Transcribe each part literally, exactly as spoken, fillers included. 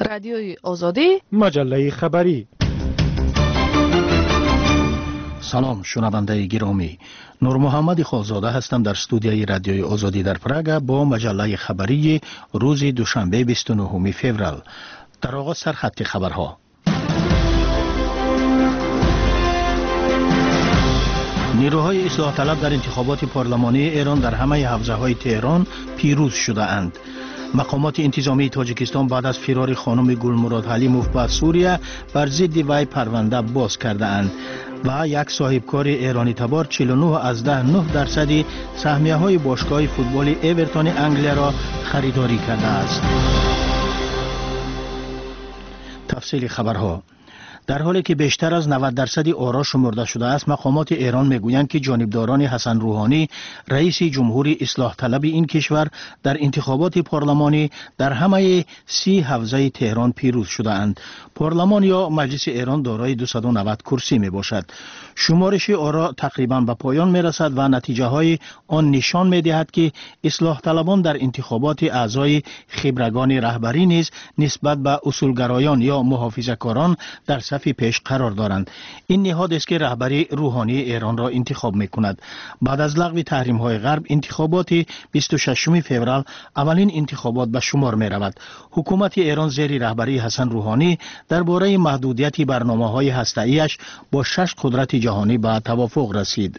رادیوی آزادی، مجله خبری. سلام شنونده گرامی، نور محمد خالزاده هستم در استودیوی رادیوی آزادی در پراگ با مجله خبری روز دوشنبه بیست و نهم فوریه. در آغاز سرخط خبرها. نیروهای اصلاح طلب در انتخابات پارلمانی ایران در همه حوزه‌های تهران پیروز شده اند. مقامات انتظامی تاجیکستان بعد از فرار خانم گلمراد حلیموف به سوریه بر ضد وی پرونده باز کرده اند و یک صاحبکار ایرانی تبار چهل و نه از ده نه درصدی سهمیه های باشگاه فوتبال اورتون انگلیا را خریداری کرده است. تفصیل خبرها. در حالی که بیشتر از نود درصد آرا شمرده شده است، مقامات ایران میگویند که جانبداران حسن روحانی رئیس جمهوری اصلاح طلب این کشور در انتخابات پارلمانی در همه سی حوزه تهران پیروز شده اند. پارلمان یا مجلس ایران دارای دویست و نود کرسی می باشد. شمارش آرا تقریبا به پایان می رسد و نتیجه های آن نشان می دهد که اصلاح طلبان در انتخابات اعضای خبرگان رهبری نیز نسبت به اصولگرایان یا محافظه‌کاران در صف پیش قرار دارند. این نهاد است که رهبری روحانی ایران را انتخاب می کند. بعد از لغو تحریم های غرب، انتخابات بیست و ششم فوریه اولین انتخابات به شمار می رود. حکومت ایران زیر رهبری حسن روحانی درباره محدودیت برنامه های هسته‌ایش با شش قدرت جهانی به توافق رسید.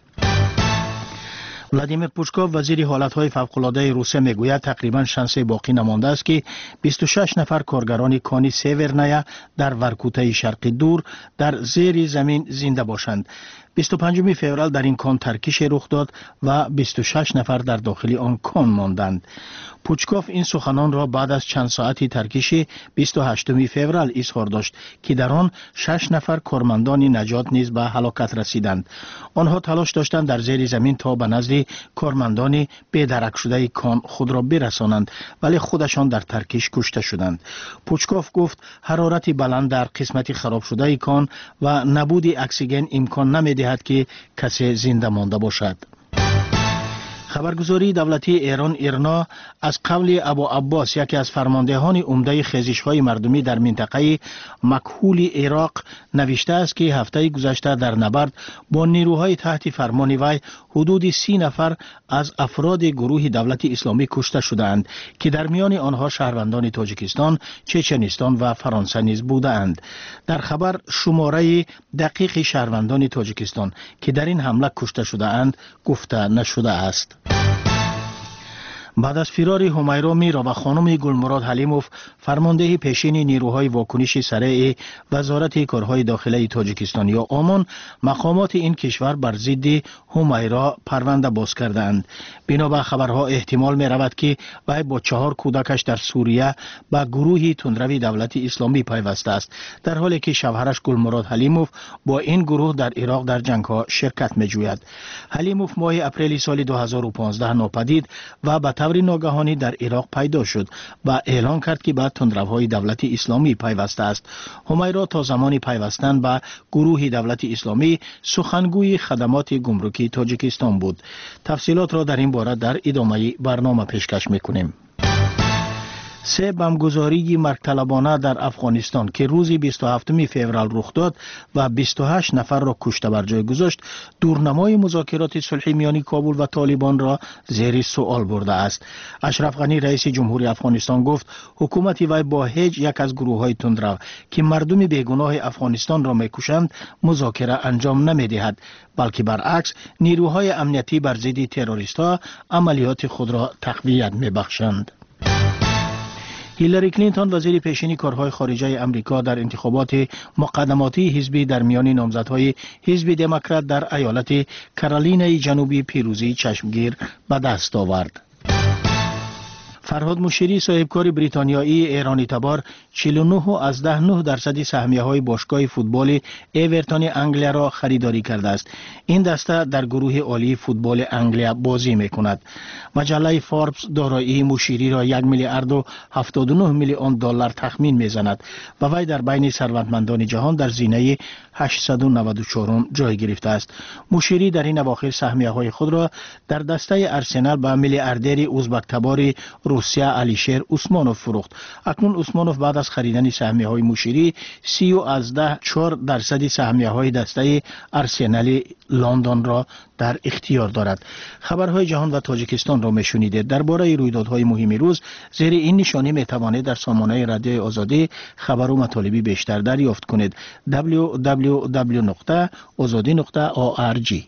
ولادیمیر پوشکوف وزیر حالتهای فوق‌العاده روسیه میگوید تقریبا شانس باقی نمانده است که بیست و شش نفر کارگران کانی سیورنایا در ورکوته شرقی دور در زیر زمین زنده باشند. بیست و پنجم فوریه در این کان ترکیش رخ داد و بیست و شش نفر در داخل آن کان ماندند. پوچکوف این سخنان را بعد از چند ساعتی ترکیش بیست و هشتم فوریه اظهار داشت که در آن شش نفر کارمندان نجات نیز به هلاکت رسیدند. آنها تلاش داشتند در زیر زمین تا به نزد کارمندان بی‌درک شده کان خود را برسانند، ولی خودشان در ترکیش کشته شدند. پوچکوف گفت حرارت بلند در قسمت خراب شده کان و نبود اکسیژن امکان نمی‌دهد که کسی زنده مانده باشد. خبرگزاری دولتی ایران ایرنا از قول ابو عباس، یکی از فرماندهان عمده خیزش‌های مردمی در منطقه مکحول عراق، نوشته است که هفته گذشته در نبرد با نیروهای تحت فرمان وی حدود سی نفر از افراد گروه دولت اسلامی کشته شدند که در میان آنها شهروندان تاجیکستان، چچنستان و فرانسه نیز بودند. در خبر شماره دقیق شهروندان تاجیکستان که در این حمله کشته شده‌اند گفته نشده است. بعد از فرار همیرا میرا و خانم گلمراد حلیموف، فرمانده پیشین نیروهای واکنش سریع وزارت کارهای داخلی تاجیکستان یا آمان، مقامات این کشور بر ضد همیرا پرونده باز کردند. بنا به خبرها احتمال می رود که وی با چهار کودکش در سوریه به گروه تندروی دولت اسلامی پیوسته است، در حالی که شوهرش گلمراد حلیموف با این گروه در عراق در جنگ ها شرکت می جوید. حلیموف ماه اپریل سال دو هزار و پانزده ناپدید و به طور ناگهانی در عراق پیدا شد و اعلان کرد که به تندروهای دولت اسلامی پیوسته است. همیرا تا زمان پیوستن به گروه دولت اسلامی سخنگوی خدمات گمرکی تاجیکستان بود. تفصیلات را در این باره در ادامه برنامه پیشکش میکنیم. سه بمبگذاری مرگطلبانه در افغانستان که روز بیست و هفتم فوریه رخ داد و بیست و هشت نفر را کشته بر جای گذاشت، دورنمای مذاکرات صلحی میان کابل و طالبان را زیر سوال برده است. اشرف غنی رئیس جمهوری افغانستان گفت حکومت وی با هیچ یک از گروه‌های تندرو که مردم بیگناه افغانستان را میکشند مذاکره انجام نمیدهد، بلکه برعکس نیروهای امنیتی بر ضد تروریست‌ها عملیات خود را تقویت میبخشند. هیلاری کلینتون وزیر پیشین کارهای خارجه امریکا در انتخابات مقدماتی حزبی در میان نامزدهای حزب دموکرات در ایالت کارولینای جنوبی پیروزی چشمگیر به دست آورد. فرهاد مشیری صاحبکار بریتانیایی ایرانی تبار چهل و نه از ده نه درصد سهمیه های باشگاه فوتبال اورتون انگلیا را خریداری کرده است. این دسته در گروه عالی فوتبال انگلیا بازی می کند. مجله فوربس دارایی مشیری را یک میلیارد و هفتاد و نه میلیون دلار تخمین می زند و وی در بین ثروتمندان جهان در زینه هشتصد و نود و چهار جای گرفته است. مشیری در این اواخر سهمیه های خود را در دسته ارسنال با میلیاردر ازبک تبار روسیه علیشیر عثمانوف فروخت. اکنون عثمانوف بعد از خریدن سهمیه های مشیری سی و از ده چهار درصد سهمیه های دسته ارسنال لندن را در اختیار دارد. خبرهای جهان و تاجیکستان را میشنیده. درباره رویدادهای مهم روز زیر این نشانی میتوانید در سامانه رادیوی آزادی خبر و مطالبی بیشتر دریافت کنید. دبلیو دبلیو دبلیو نقطه آزادی نقطه او آر جی.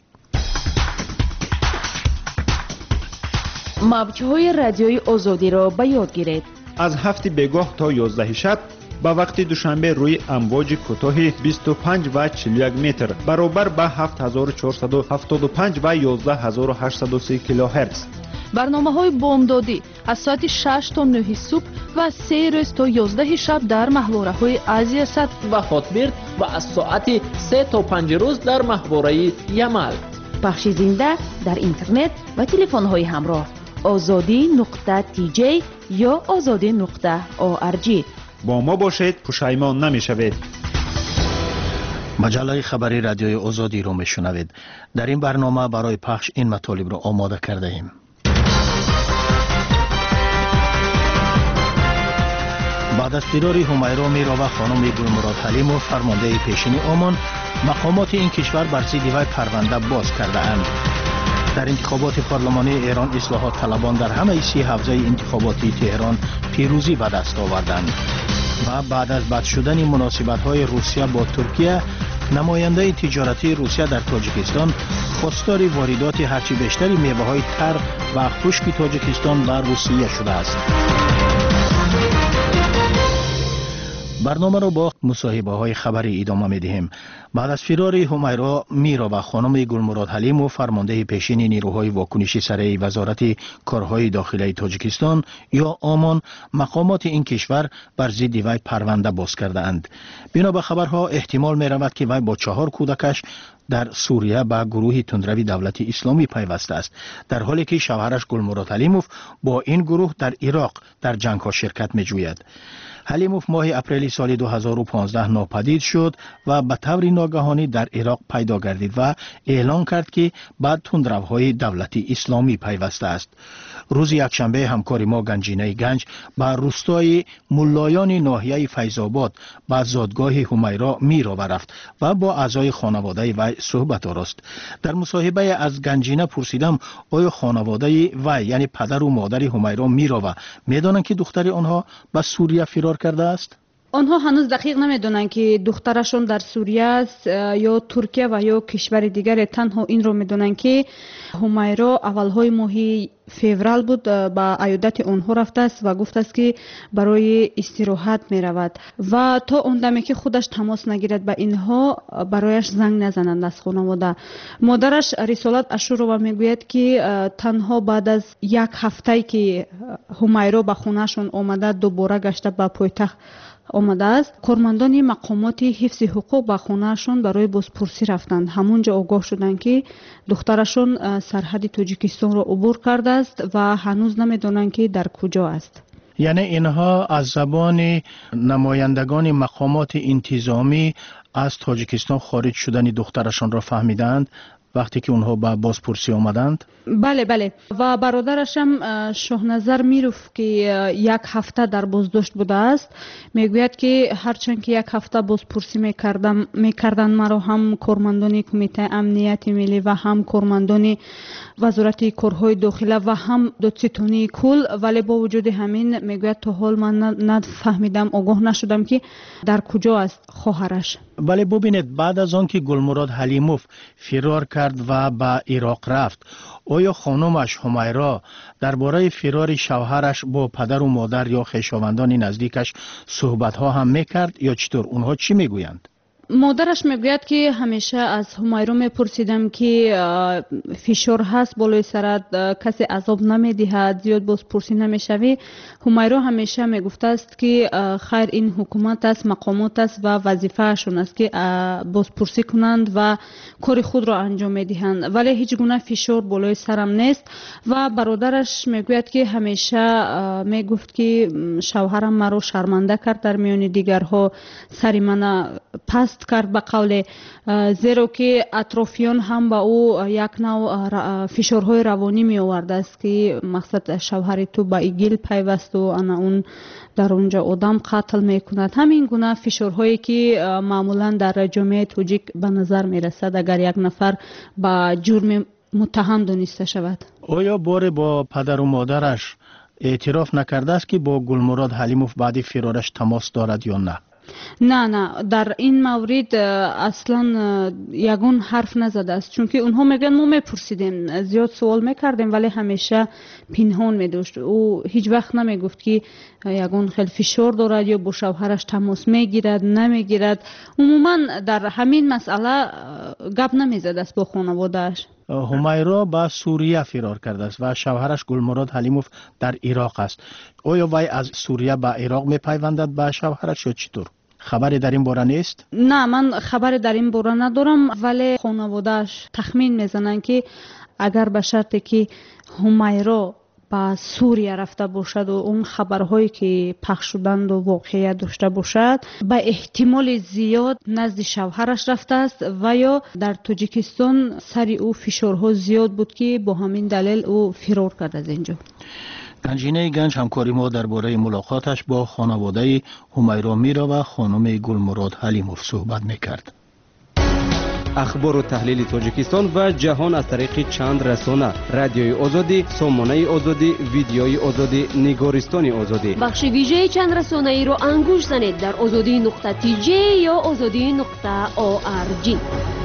موج‌های رادیوی آزادی را به یاد گیرید. از هفت بگاه تا یازده شب با وقت دوشنبه روی امواج کوتاه بیست و پنج و چهل و یک متر برابر به هفت هزار و چهارصد و هفتاد و پنج و یازده هزار و هشتصد و سی کیلوهرتز. برنامه‌های بامدادی از ساعت شش تا نه صبح و سه روز تا یازده شب در محوره‌های آسیا صد و هاتبرد و از ساعت سه تا پنج روز در محوره یمل. پخش زنده در اینترنت و تلفن‌های همراه آزادی نقطه تی جی یا آزادی نقطه او آر جی. با ما باشید، پشیمان نمی‌شوید. مجله خبری رادیوی آزادی رو میشنوید. در این برنامه برای پخش این مطالب رو آماده کرده ایم. بعد از فرار همیرا میروا خانم گلمراد حلیموف فرمانده پیشین عمان، مقامات این کشور بر ضد وی پرونده باز کرده اند. در انتخابات پارلمانی ایران اصلاحات طلبان در همه سی حوزه انتخاباتی تهران پیروزی به دست آوردند و بعد از بد شدن مناسبت‌های روسیه با ترکیه، نماینده تجارتی روسیه در تاجیکستان خواستار واردات هرچی بیشتری میوه‌های تر و خشک تاجیکستان به روسیه شده است. برنامه را با مصاحبه های خبری ادامه می دهیم. بعد از فرار همیرا میرا و خانم گلمراد حلیموف فرمانده پیشین نیروهای واکنشی سریع وزارت کارهای داخلی تاجیکستان یا آمان، مقامات این کشور بر ضد وی پرونده باز کرده اند. بنا به خبرها احتمال می رود که وی با چهار کودکش در سوریه به گروه تندروی دولت اسلامی پیوسته است، در حالی که شوهرش گلمراد حلیموف با این گروه در عراق در جنگ ها شرکت می جوید. حلیموف ماه اپریل سال دو هزار و پانزده ناپدید شد و به طور ناگهانی در عراق پیدا گردید و اعلان کرد که به تندروهای دولت اسلامی پیوسته است. روز یکشنبه همکار ما گنجینه گنج به روستای ملایان ناحیه فیض‌آباد به زادگاه همیرا میرا رفت و با اعضای خانواده وی صحبت آراست. در مصاحبه از گنجینه پرسیدم آیا خانواده وی یعنی پدر و مادر همیرا میرا و میدانند که دختر آنها به سوریه فرار کرده است؟ آنها هنوز دقیق نمیدونن که دخترشون در سوریه است یا ترکیه و یا کشور دیگر. تنها این رو میدونن که همیرا اولهای ماه فوریه بود با عیادت آنها رفته است و گفته است که برای استراحت می رود و تا اون دمی که خودش تماس نگیرد به اینها برایش زنگ نزنند از خانواده. مادرش رسالت اشور رو میگوید که تنها بعد از یک هفته که همیرا به خونهشون آمده دوباره گشته به پایتخت آمده است، کارمندان مقامات حفظ حقوق به خونهشون برای بازپرسی رفتند. همونجا آگاه شدند که دخترشون سرحد تاجیکستان را عبور کرده است و هنوز نمیدونند که در کجا است. یعنی اینها از زبان نمایندگان مقامات انتظامی از تاجیکستان خارج شدن دخترشان را فهمیدند وقتی که اونها به بازپرسی آمدند؟ بله بله و برادرش هم شاهنظر میروف که یک هفته در بازداشت بوده است میگوید که هرچند که یک هفته بازپرسی میکردم میکردن مرا هم کارمندان کمیته امنیت ملی و هم کارمندان وزارت کارهای داخلی و هم دادستانی کل، ولی با وجود همین میگوید تا حال من نفهمیدم، آگاه نشدم که در کجا است خواهرش. ولی ببینید بعد از آن که گلمراد حلیموف فرار کرد و به عراق رفت، آیا خانمش همیرا درباره فرار شوهرش با پدر و مادر یا خویشاوندان نزدیکش صحبت ها هم میکرد یا چطور؟ اونها چی میگویند؟ مادرش میگوید که همیشه از همیرا میپرسیدم که فشار هست بالای سرت، کسی عذاب نمیدهد، زیاد بازپرسی نمیشوی. همیرا همیشه میگفته است که خیر این حکومت است، مقامات است و وظیفه اشون است که بازپرسی کنند و کار خود را انجام میدهند، ولی هیچ گونه فشار بالای سرم نیست. و برادرش میگوید که همیشه میگفت که شوهرم مرا شرمنده کرد در میان دیگرها، سری من پست کرد به قول، زیرا که اطرافیان هم به او یک نوع فشارهای روانی می آورده است که مقصد شوهر تو به ایگیل پیوست و انا اون در اونجا آدم قتل می کند. همین گونه فشارهایی که معمولا در جامعه توجیک به نظر می رسد اگر یک نفر به جرم متهم دانسته شود. آیا بار با پدر و مادرش اعتراف نکرده است که با گلمراد حلیموف بعد فرارش تماس دارد یا نه؟ نه نه، در این مورد اصلا یگون حرف نزده است، چون که اونها میگن ما میپرسیدیم، زیاد سوال میکردیم ولی همیشه پنهان میداشت. او هیچ وقت نمیگفت که یگون خیلی فشار دارد یا با شوهرش تماس میگیرد نمیگیرد. عموما در همین مسئله گپ نمیزد است با خانواده‌اش. همیرا به سوریه فرار کرده است و شوهرش گلمراد حلیموف در عراق است. آیا وی از سوریه به عراق میپیوندد به شوهرش یا چطور؟ خبری در این باره نیست؟ نه، من خبری در این باره ندارم، ولی خانواده‌اش تخمین میزنن که اگر به شرطی که همیرا به سوریه رفته باشد و اون خبرهایی که پخش شدند و واقعیت داشته باشد، به احتمال زیاد نزد شوهرش رفته است و یا در تاجیکستان سر او فشارها زیاد بود که با همین دلیل او فرار کرد از اینجا. گنجینه گنج همکاری ما درباره ملاقاتش با خانواده همیرا میرا و خانم گلمراد حلیموف صحبت میکرد. اخبار و تحلیل تاجیکستان و جهان از طریق چند رسانه: رادیوی آزادی، سامانه آزادی، ویدیوی آزادی، نگارستان آزادی. بخش ویژه چند رسانه ای را انگوش زنید در آزادی نقطه تی جی یا آزادی نقطه او آر جی.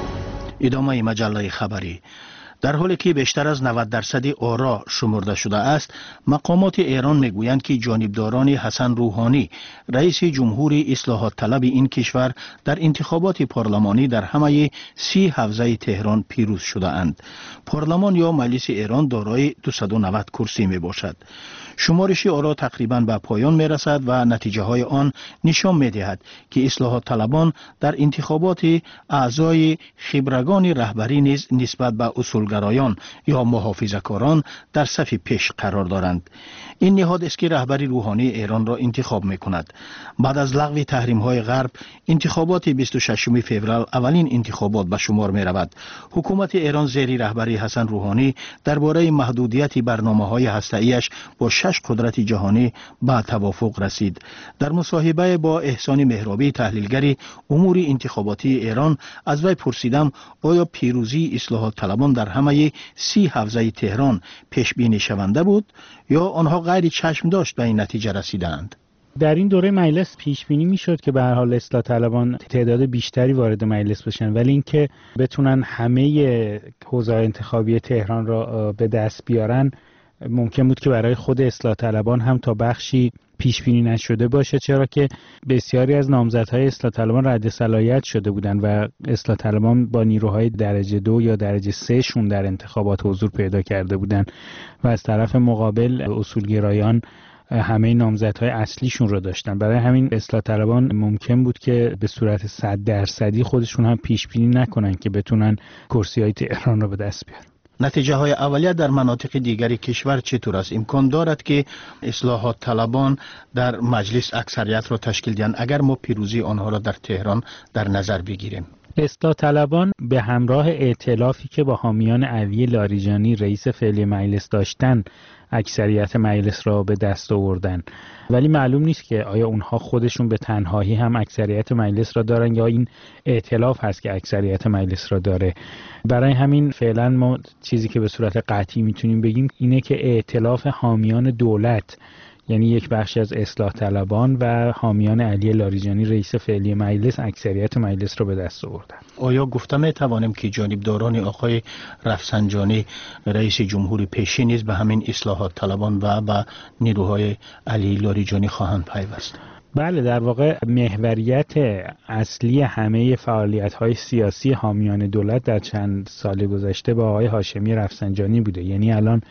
ادامه مجله خبری. در حالی که بیشتر از نود درصد آرا شمرده شده است، مقامات ایران میگویند که جانبداران حسن روحانی، رئیس جمهوری اصلاحات طلب این کشور، در انتخابات پارلمانی در همه سی حوزه تهران پیروز شده اند. پارلمان یا مجلس ایران دارای دویست و نود کرسی می باشد. شمارش آرا تقریباً به پایان می رسد و نتیجه های آن نشان می دهد که اصلاحات طلبان در انتخابات اعضای خبرگان رهبری نیز نسبت به اصولگرایان یا محافظه‌کاران در صف پیش قرار دارند. این نهاد است که رهبری روحانی ایران را انتخاب می کند. بعد از لغو تحریم های غرب، انتخابات بیست و ششم فوریه اولین انتخابات به شمار می رود. حکومت ایران زیر رهبری حسن روحانی درباره محدودیت برنامه‌های هسته‌ایش با شش قدرت جهانی به توافق رسید. در مصاحبه با احسان مهرابی تحلیلگر امور انتخاباتی ایران از وی پرسیدم آیا پیروزی اصلاحات طلبان در همه سی حوزه تهران پیش بینی شونده بود یا آنها غیر چشم داشت به این نتیجه رسیدند؟ در این دوره مجلس پیش بینی میشد که به هر حال اصلاح طلبان تعداد بیشتری وارد مجلس بشن، ولی اینکه بتونن همه حوزه انتخابی تهران را به دست بیارن ممکن بود که برای خود اصلاح طلبان هم تا بخشی پیش بینی نشده باشه، چرا که بسیاری از نامزدهای اصلاح طلبان رد صلاحیت شده بودند و اصلاح طلبان با نیروهای درجه دو یا درجه سه شون در انتخابات حضور پیدا کرده بودند و از طرف مقابل اصولگرایان همه نامزدهای اصلیشون رو داشتن. برای همین اصلاح طلبان ممکن بود که به صورت صد درصدی خودشون هم پیش بینی نکنن که بتونن کرسی‌های تهران رو به دست بیارن. نتیجه های اولیه در مناطق دیگری کشور چطور است؟ امکان دارد که اصلاحات طلبان در مجلس اکثریت را تشکیل دهند اگر ما پیروزی آنها را در تهران در نظر بگیریم؟ اصلاح طلبان به همراه ائتلافی که با حامیان علی لاریجانی رئیس فعلی مجلس داشتن اکثریت مجلس را به دست آوردن، ولی معلوم نیست که آیا اونها خودشون به تنهایی هم اکثریت مجلس را دارن یا این ائتلاف هست که اکثریت مجلس را داره. برای همین فعلا ما چیزی که به صورت قطعی میتونیم بگیم اینه که ائتلاف حامیان دولت، یعنی یک بخشی از اصلاح طلبان و حامیان علی لاریجانی رئیس فعلی مجلس، اکثریت مجلس را به دست آوردن. آیا گفته می توانیم که جانبداران آقای رفسنجانی رئیس جمهوری پیشین نیز به همین اصلاحات طلبان و به نیروهای علی لاریجانی خواهند پیوست؟ بله، در واقع محوریت اصلی همه فعالیت‌های سیاسی حامیان دولت در چند سال گذشته با آقای هاشمی رفسنجانی بوده. یعنی الان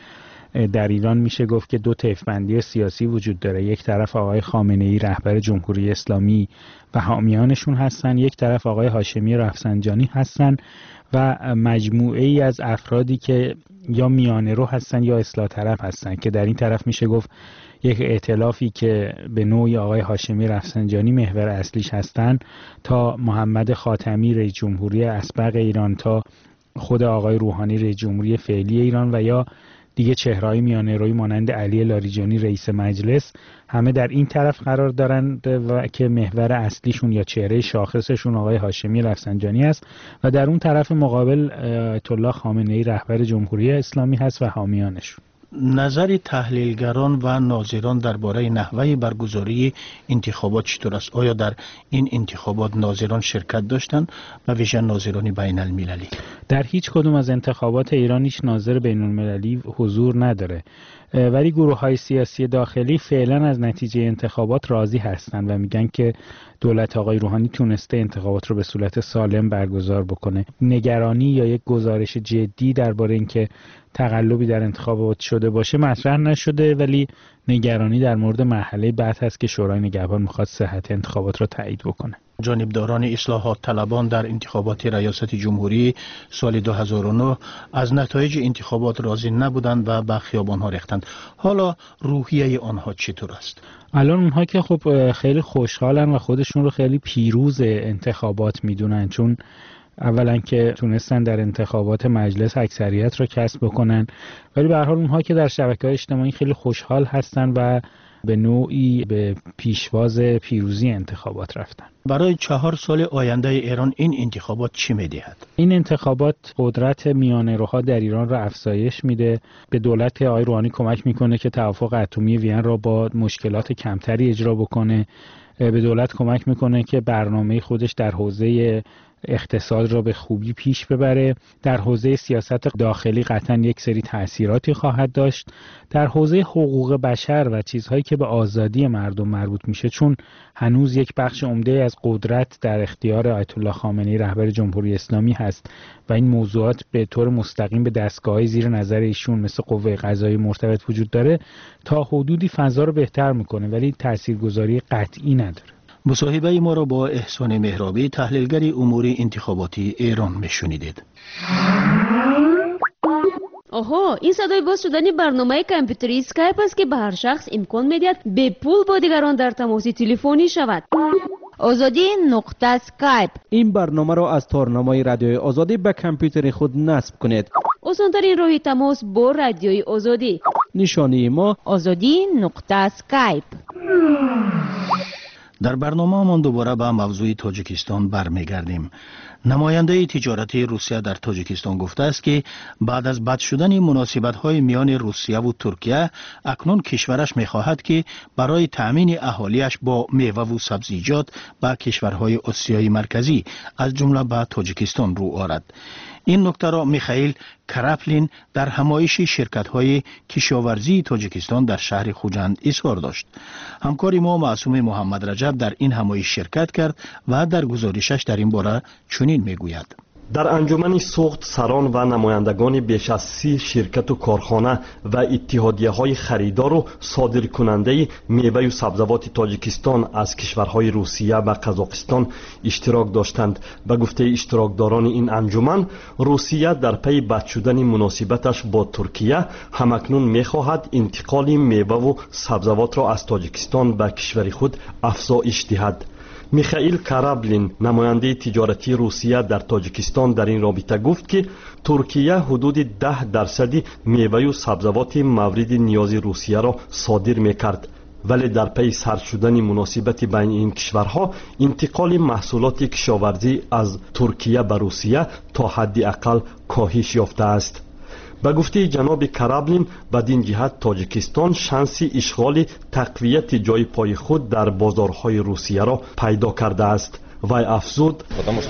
در ایران میشه گفت که دو طیف‌بندی سیاسی وجود داره. یک طرف آقای خامنه‌ای رهبر جمهوری اسلامی و حامیانشون هستن، یک طرف آقای هاشمی رفسنجانی هستن و مجموعه ای از افرادی که یا میانه رو هستن یا اصلاح طلب هستن، که در این طرف میشه گفت یک ائتلافی که به نوعی آقای هاشمی رفسنجانی محور اصلیش هستن تا محمد خاتمی رئیس جمهوری اسبق ایران، تا خود آقای روحانی رئیس جمهوری فعلی ایران و یا دیگه چهره‌های میانه روی مانند علی لاریجانی رئیس مجلس، همه در این طرف قرار دارند و که محور اصلیشون یا چهره شاخصشون آقای هاشمی رفسنجانی است و در اون طرف مقابل آیت الله خامنه‌ای رهبر جمهوری اسلامی هست و حامیانشون. نظر تحلیلگران و ناظران درباره نحوه برگزاری انتخابات چطور است؟ آیا در این انتخابات ناظران شرکت داشتند و ویژه ناظران بین المللی؟ در هیچ کدوم از انتخابات ایران هیچ ناظر بین المللی حضور نداره، ولی گروه‌های سیاسی داخلی فعلا از نتیجه انتخابات راضی هستند و میگن که دولت آقای روحانی تونسته انتخابات رو به صورت سالم برگزار بکنه. نگرانی یا یک گزارش جدی درباره اینکه تقلبی در انتخابات شده باشه مطرح نشده، ولی نگرانی در مورد مرحله بعد هست که شورای نگهبان میخواد صحت انتخابات رو تایید بکنه. جانبداران اصلاحات طلبان در انتخابات ریاست جمهوری سال دو هزار و نه از نتایج انتخابات راضی نبودند و به خیابان‌ها ریختند. حالا روحیه آنها چطور است؟ الان اونها که خب خیلی خوشحالن و خودشون رو خیلی پیروز انتخابات میدونن، چون اولا که تونستن در انتخابات مجلس اکثریت رو کسب بکنن، ولی به هر حال اونها که در شبکه‌های اجتماعی خیلی خوشحال هستن و به نوعی به پیشواز پیروزی انتخابات رفتن. برای چهار سال آینده ایران این انتخابات چی می‌دهد؟ این انتخابات قدرت میانه روها در ایران را افزایش میده، به دولت آقای روحانی کمک میکنه که توافق اتمی وین را با مشکلات کمتری اجرا بکنه، به دولت کمک میکنه که برنامه خودش در حوزه اقتصاد را به خوبی پیش ببره، در حوزه سیاست داخلی قطعا یک سری تأثیراتی خواهد داشت، در حوزه حقوق بشر و چیزهایی که به آزادی مردم مربوط میشه، چون هنوز یک بخش عمده از قدرت در اختیار آیت الله خامنه‌ای رهبر جمهوری اسلامی هست و این موضوعات به طور مستقیم به دستگاه‌های زیر نظر ایشون مثل قوه قضاییه مرتبط وجود داره، تا حدودی فضا رو بهتر میکنه ولی تاثیرگذاری قطعی نداره. مصاحبه ما را با احسان مهرابی تحلیلگر امور انتخاباتی ایران میشنیدید. آها، این صدای باز شدن برنامه کامپیوتری اسکایپ است که به هر شخص امکان میدهد به پول با دیگران در تماس تلفنی شود. آزادی نقطه اسکایپ. این برنامه را از تارنمای رادیوی آزادی به کامپیوتر خود نصب کنید. آسان‌ترین راه تماس با رادیوی آزادی. نشانی ما آزادی نقطه اسکایپ. در برنامه من دوباره به موضوع تاجیکستان برمیگردیم. نماینده تجارتی روسیه در تاجیکستان گفته است که بعد از بد شدن مناسبت‌های میان روسیه و ترکیه، اکنون کشورش می‌خواهد که برای تأمین اهالیش با میوه و سبزیجات به کشورهای آسیای مرکزی از جمله به تاجیکستان رو آورد. این نکته را میخائیل کراپلین در همایش شرکت‌های کشاورزی تاجیکستان در شهر خوجند اظهار داشت. همکار ما معصوم محمد رجب در این همایش شرکت کرد و در گزارشش در این باره چنین میگوید: در انجمن سوخت سران و نمایندگان بیش از سی شرکت و کارخانه و اتحادیه های خریدار و صادر کننده میوه و سبزیجات تاجیکستان از کشورهای روسیه و قزاقستان اشتراک داشتند. به گفته اشتراکداران این انجمن، روسیه در پی بد شدن مناسبتش با ترکیه همکنون میخواهد انتقال میوه و سبزیجات را از تاجیکستان به کشور خود افزایش دهد. میخائیل کراپلین، نماینده تجارتی روسیه در تاجیکستان، در این رابطه گفت که ترکیه حدود ده درصد میوه و سبزیجات مورد نیاز روسیه را صادر میکرد، ولی در پی سرد شدن مناسبت بین این کشورها انتقال محصولات کشاورزی از ترکیه به روسیه تا حد اقل کاهش یافته است. به گفته جناب کراپلین، بدین جهت تاجیکستان شانس اشغال تقویت جای پای خود در بازارهای روسیه را پیدا کرده است. вай афзуд: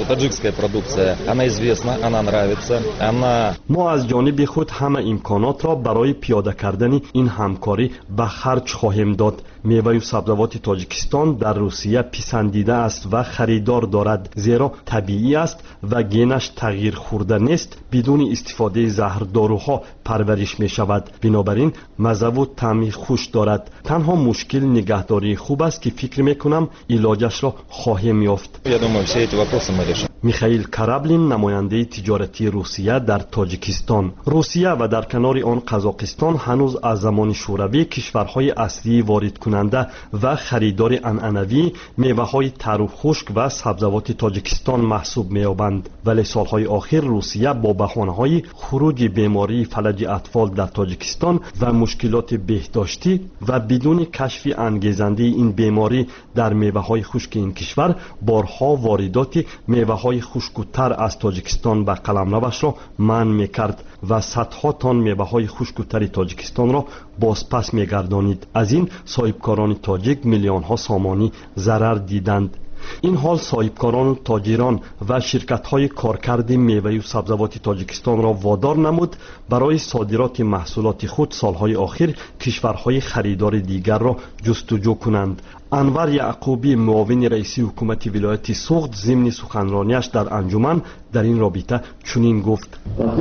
мо аз ҷониби худ ҳама имконотро барои пиёда кардани ин ҳамкорӣ ба харҷ хоҳем дод. меваю сабзавоти тоҷикистон дар русия писандида аст ва харидор дорад, зеро табиӣ аст ва генаш тағйир хӯрда нест, бидуни истифодаи заҳрдоруҳо парвариш мешавад. бинобар ин маззаву таъми хуш дорад. танҳо мушкил нигаҳдории хуб аст ки фикр мекунам илоҷашро хоҳем ёфт. михаил караблин, намояндаи тиҷоратии русия дар тоҷикистон. русия ва дар канори он қазоқистон ҳанӯз аз замони шӯравӣ кишварҳои аслии воридкунанда ва харидори анъанавии меваҳои тару хушк ва сабзавоти тоҷикистон маҳсуб меёбанд. вале солҳои охир русия бо баҳонаҳои хуруҷи бемории фалаҷи атфол дар тоҷикистон ва мушкилоти беҳдоштӣ ва бидуни кашфи ангезандаи ин беморӣ дар меваҳои хушки ин кишвар борҳо воридоти меваҳои хушкутар аз тоҷикистон ба қаламравашро манъ мекард ва садҳо тонн меваҳои хушкутари тоҷикистонро бозпас мегардонид. аз ин соҳибкорони тоҷик миллионҳо сомонӣ зарар диданд. ин ҳол соҳибкорону тоҷирон ва ширкатҳои коркарди меваю сабзавоти тоҷикистонро водор намуд барои содироти маҳсулоти худ солҳои охир кишварҳои харидори дигарро ҷустуҷӯ кунанд. анвар яъқубӣ, муовини раиси ҳукумати вилояти суғд, зимни суханронияш дар анҷуман дар ин робита чунин гуфт: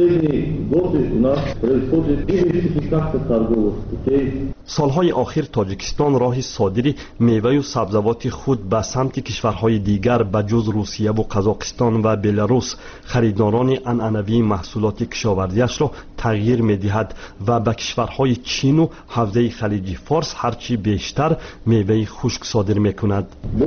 солҳои охир тоҷикистон роҳи содири меваю сабзавоти худ ба самти кишварҳои дигар ба ҷуз русияву қазоқистон ва беларус харидорони анъанавии маҳсулоти кишовардиашро тағйир медиҳад ва ба кишварҳои чину ҳавзаи халиҷи форс ҳарчи бештар меваи хушк содир мекунад.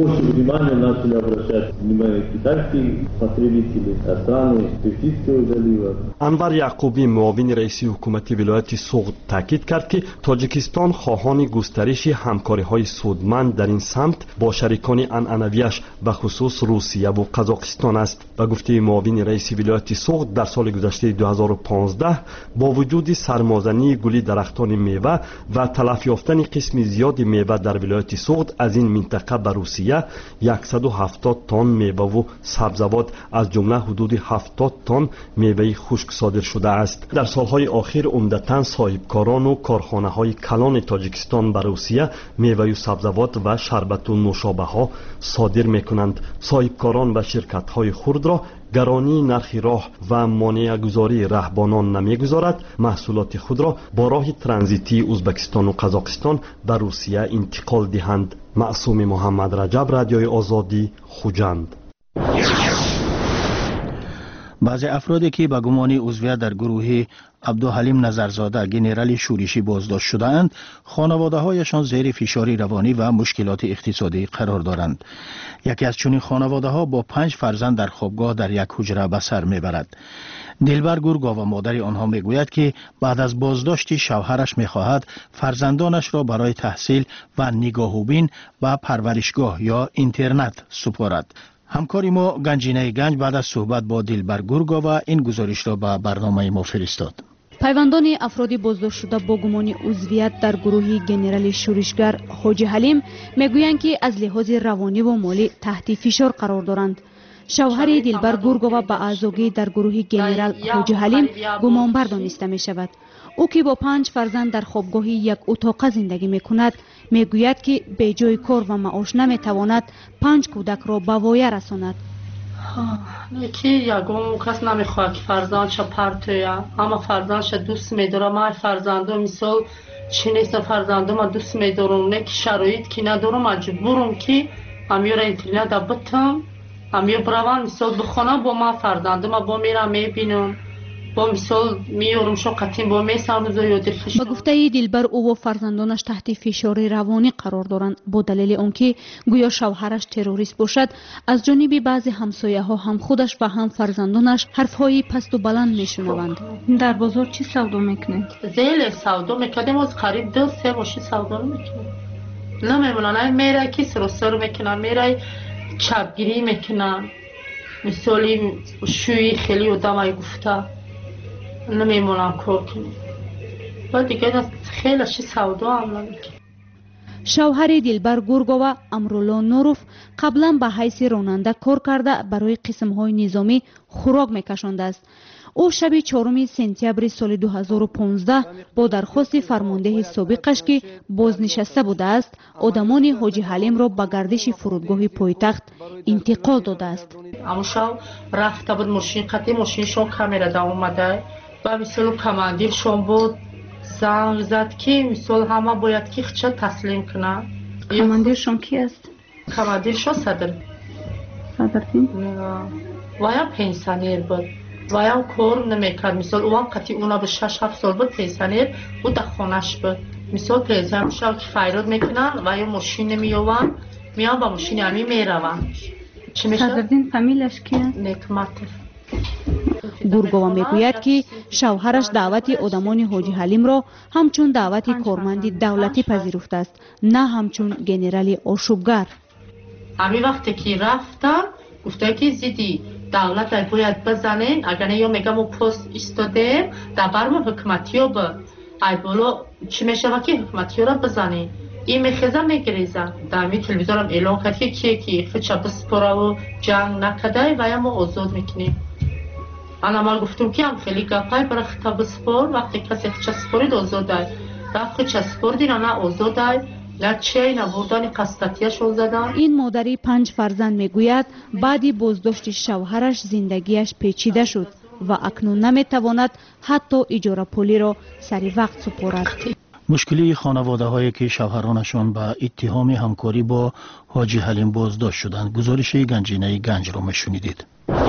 анвар яъқубӣ, муовини раиси ҳукумати вилояти суғд, таъкид кард ки тоҷикистон хоҳони густариши ҳамкориҳои судманд дар ин самт бо шарикони анъанавияш ба хусус русияву қазоқистон аст. ба гуфтаи муовини раиси вилояти суғд, дар соли гузаштаи ду ҳазору понздаҳ бо вуҷуди сармозании гули дарахтони мева ва талаф ёфтани қисми зиёди мева дар вилояти суғд аз ин минтақа ба русия яксаду ҳафтод тонн меваву сабзавот аз ҷумла ҳудуди ҳафтод тонн меваи хушк содир шуда аст. дар солҳои охир умдатан соҳибкорону корхонаҳои калони тоҷикистон ба русия меваю сабзавот ва шарбату нӯшобаҳо содир мекунанд. соҳибкорон ва ширкатҳои хурдро гаронии нархи роҳ ва монеагузории раҳбонон намегузорад маҳсулоти худро бо роҳи транзитии ӯзбекистону қазоқистон ба русия интиқол диҳанд. маъсуми муҳаммадраҷаб, радиои озодӣ, хуҷанд. баъзе афроде ки ба гумони узвият дар гурӯҳи абдуҳалим назарзода генерали шӯришӣ боздошт шудаанд, хонаводаҳояшон зери фишори равонӣ ва мушкилоти иқтисодӣ қарор доранд. яке аз чунин хонаводаҳо бо панҷ фарзанд дар хобгоҳ дар як ҳуҷра ба сар мебарад. дилбар гургова, модари онҳо, мегӯяд ки баъд аз боздошти шавҳараш мехоҳад фарзандонашро барои таҳсил ва нигоҳубин ба парваришгоҳ ё интернат супорад. ҳамкори мо ганҷинаи ганҷ баъд аз суҳбат бо дилбар гургова ин гузоришро ба барномаи мо фиристод. пайвандони афроди боздоштшуда бо гумони узвият дар гурӯҳи генерали шӯришгар ҳоҷи ҳалим мегӯянд ки аз лиҳози равониву молӣ таҳти фишор қарор доранд. шавҳари дилбар гургова ба аъзогӣ дар гурӯҳи генерал ҳоҷи ҳалим гумонбар дониста мешавад. ӯ ки бо панҷ фарзанд дар хобгоҳи як утоқа зиндагӣ мекунад, мегӯяд ки беҷои кор ва маош наметавонад панҷ кӯдакро ба воя расонад. ки ягон кас намехоҳад ки фарзандша партоя, ҳама фарзандша дӯст медорад. ман фарзандо мисол чӣ неста, фарзандома дӯст медорам, не ки шароит ки надорам, маҷбурам ки амёра интернета битам, амё бравам мисол бихонам, бо ман фарзандома бо мерам мебинам, бо мисол меёрам шоқатин бо месамӯза ё дилхуш. ба гуфтаи дилбар, ӯ ва фарзандонаш таҳти фишори равонӣ қарор доранд бо далели он ки гӯё шавҳараш террорист бошад. аз ҷониби баъзе ҳамсояҳо ҳам худаш ва ҳам фарзандонаш ҳарфҳои пасту баланд мешунаванд. дар бозор чӣ савдо мекунед? зеле савдо мекардем, оз қариб ду се боши савдо мекунем. намемонад мерай ки сиросор мекунам, мерай чапгирӣ мекунам, мисоли шӯи хеле одамай гуфта намемонам кор кунем. ва дигар хеле чӣ савдо ам намекунем. شوهر دلبر گورگووا امرالله نوروف قبلا به حیث راننده کار کرده برای قسم‌های نظامی خوراک میکشانده است. او شب چهارم سپتامبر سال دو هزار و پانزده با درخواست فرمانده سابقش که بازنشسته بوده است آدمان حاجی حلیم را به گردش فرودگاه پایتخت انتقال داده است. اما شب رفته بود ماشین قطعی ماشینشون کامرا دا اومده و مثل کماندیرشون بود زنگ زد که مثل همه باید که خچه تسلیم کنه. کماندیرشون کی است؟ کماندیرشون صدر صدر فین؟ و یا پنسانیر بود و یا کار نمیکرد. مثل اون قطعی اونا به شش هفت سال بود پنسانیر بود در خانش بود. مثل پنسانیر شب که فیراد میکنن و یا ماشین نمیوان میان با ماشین همی میروان. صدردین فامیلش کیه؟ نکمتر. گورگووا میگوید که شوهرش دعوت آدمان حاجی حلیم را همچون دعوت کارمند دولتی پذیرفته است، نه همچون گنرال آشوبگر. امی وقتی که رفتم گفته که زیدی دولت باید بزنین، اگر نه یا میگم و پست ایستادیم در برم حکمتی ها با ای بولو چی میشه و که حکمتی ها را بزنین. این میخیزم میگریزم در می تلویزیونم اعلان کرد که کیه که خچه بسپره و جنگ نکده و یا ما آزاد میکنیم. من اول گفتم که هم خیلی گپای برای خطاب سپور وقتی کسی خچه سپورید آزاده رفت خچه سپوردی نه آزاده لچه نبودن قصدتیشون زدن. این مادری پنج فرزند میگوید بعدی بازداشت شوهرش زندگیش پیچیده شد و اکنون نمیتواند حتی اجاره پولی را سری وقت سپارد. مشکلی خانواده هایی که شوهرانشان به اتهام همکاری با حاجی حلیم بازداشت شدند. گزارش گنجینه گنج را میشنیدید.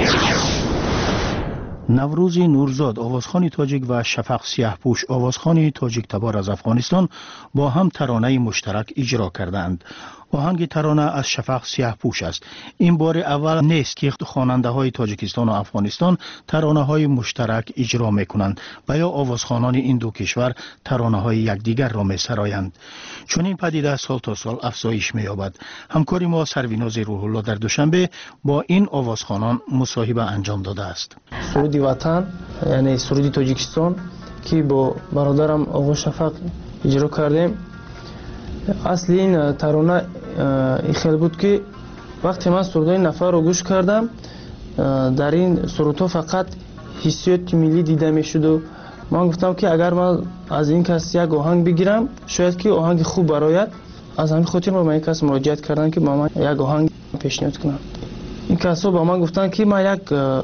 نوروز نورزاد آوازخوان تاجیک و شفق سیاهپوش آوازخوان تاجیک تبار از افغانستان با هم ترانه مشترک اجرا کردند. آهنگ ترانه از شفق سیاهپوش است. این بار اول نیست که خواننده های تاجیکستان و افغانستان ترانه های مشترک اجرا میکنند و یا آوازخوانان این دو کشور ترانه های یکدیگر را میسرایند. چون این پدیده سال تا سال افزایش مییابد. همکاری ما سرویناز روح الله در دوشنبه با این آوازخوانان مصاحبه انجام داده است. سرودی وطن یعنی سرودی تاجیکستان که با برادرم آقا شفق اجرا کردیم. اصلی این ترانه این خیلی بود که وقتی من سرودای نفر رو گوش کردم در این سرودها فقط حسیات ملی دیده می شد و من گفتم که اگر من از این کس یک آهنگ بگیرم شاید که آهنگ خوب برایت. از همین خاطر من این کس مراجعت کردن که با من یک آهنگ پیشنهاد کنم. این کسا با من گفتن که من یک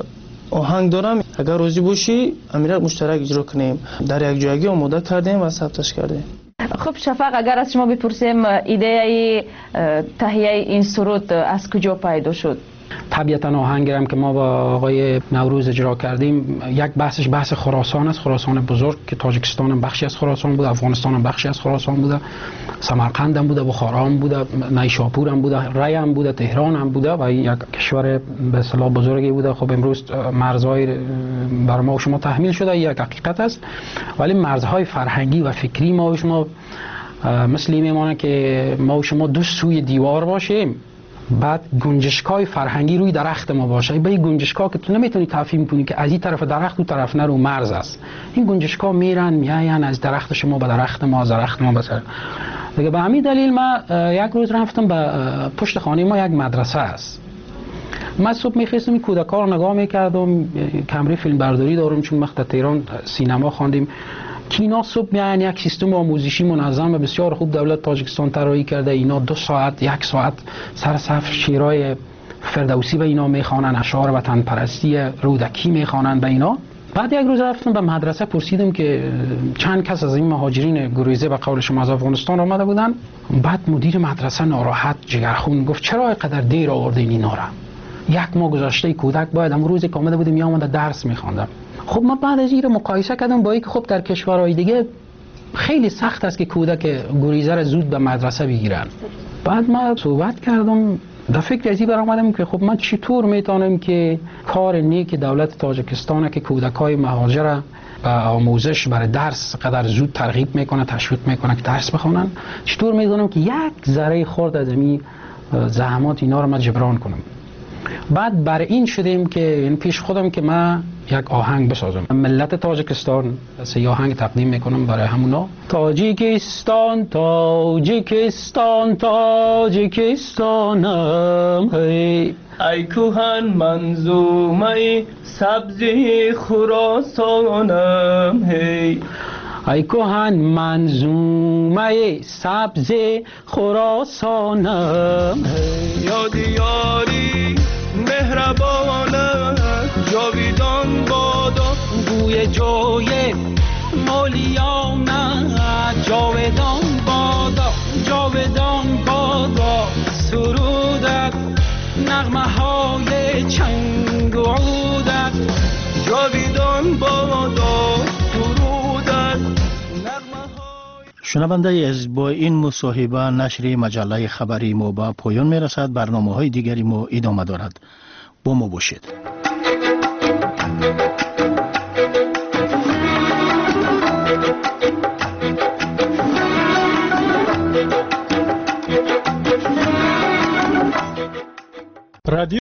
آهنگ دارم اگر روزی باشی امیرک مشترک اجرا کنیم. در یک جایگی آماده کردیم و ثبتش کردیم. خب شفق اگر از شما بپرسیم ایده تهیه این سرود از کجا پیدا شد؟ طبیعتا آهنگی هم که ما با آقای نوروز اجرا کردیم یک بحثش بحث خراسان است. خراسان بزرگ که تاجیکستان هم بخشی از خراسان بود، افغانستان هم بخشی از خراسان بوده، سمرقند هم بوده، بخارا هم بوده، نیشاپور هم بوده، ری هم بوده، تهران هم بوده و یک کشور به اصطلاح بزرگی بوده. خب امروز مرزهای بر ما و شما تحمیل شده، یک حقیقت است، ولی مرزهای فرهنگی و فکری ما و شما مثل این میمانه که ما و شما دو سوی دیوار باشیم، بعد گنجشکای فرهنگی روی درخت ما باشه. به این گنجشکا که تو نمیتونی تفهیم کنی که از این طرف درخت و طرف نه رو مرز است. این گنجشکا میرن میاین از درخت شما به درخت ما، از درخت ما به سر دیگه. به همین دلیل ما یک روز رفتم به پشت خانه ما یک مدرسه است. من صبح میخواستم این کودکا رو نگاه میکردم، کمره فیلم برداری دارم چون وقت تهران سینما خواندیم که اینا صبح میان یک سیستم آموزشی منظم و بسیار خوب دولت تاجیکستان طراحی کرده. اینا دو ساعت یک ساعت سر صف شعرهای فردوسی به اینا میخوانن، اشعار وطن پرستی رودکی میخوانن به اینا. بعد یک روز رفتم به مدرسه پرسیدم که چند کس از این مهاجرین گریزه به قول شما از افغانستان آمده بودن. بعد مدیر مدرسه ناراحت جگرخون گفت چرا اینقدر دیر آوردین اینا را؟ یک ماه گذشته کودک باید امروز که آمده بودیم میامد درس میخواندم. خب ما بعد از این رو مقایسه کردم با اینکه خب در کشورهای دیگه خیلی سخت است که کودک گریزه را زود به مدرسه بگیرن. بعد ما صحبت کردم، در فکر ازی برآمدم که خب من چطور میتونم که کار نیک دولت تاجیکستان که کودکای مهاجر به آموزش برای درس قدر زود ترغیب میکنه، تشویق میکنه که درس بخونن، چطور میتونم که یک ذره خرد از این زحمات اینا رو من جبران کنم. بعد بر این شدیم که این پیش خودم که من یک آهنگ بسازم. ملت تاجیکستان سه آهنگ تقدیم میکنم برای همونا. تاجیکستان تاجیکستان تاجیکستانم هی ای کوهن منظومه سبزی خراسانم هی ای کهن منظومه سبز خراسانم یاد یاری مهربانه جاویدان بادا بوی جوی مولیانه جاودان بادا جاودان بادا سرودت نغمه های چنگ و عودت جاویدان بادا شنونده از با این مصاحبه نشر مجله خبری ما به پایان می رسد. برنامه های دیگری ما ادامه دارد. با ما باشید.